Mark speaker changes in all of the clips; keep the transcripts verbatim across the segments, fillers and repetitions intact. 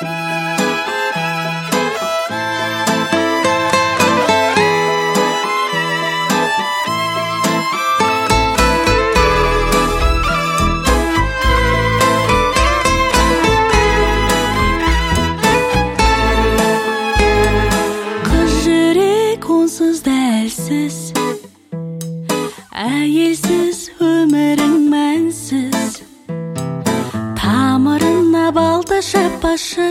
Speaker 1: Әйелсіз өмірің мәнсіз, тамырына балта шаппашы,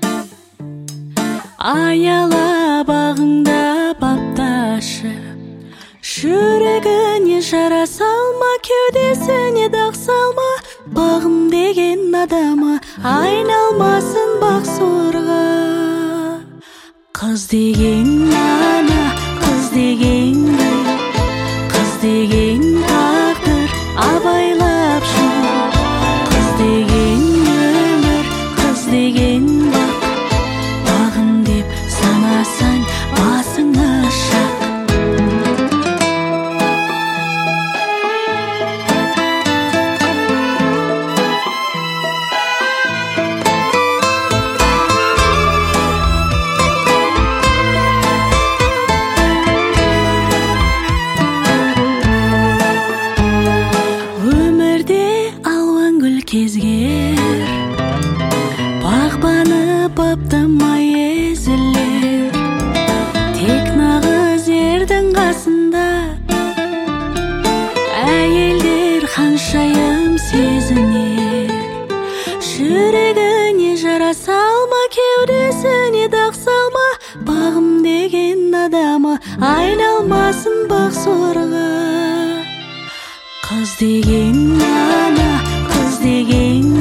Speaker 1: аяла бағыңда бапташы. Жүрегіне жара салма, кеудесіне дақ салма, бағым деген адамы айналмасын бақ сорға. Қыз деген ана, қыз деген гүл, қыз деген тағдыр абайлап жүр. Қыз деген өмір, қыз деген бақ, бағым деп санасаң басыңа шақ. Кезгер бағбаны баптамай езілер, тек нағыз ердің қасында әйелдер ханшайым сезінер. Жүрегіне жара салма, кеудесіне дақ салма, бағым деген адамы айналмасын бақ сорға. Қыз деген ана, қыз деген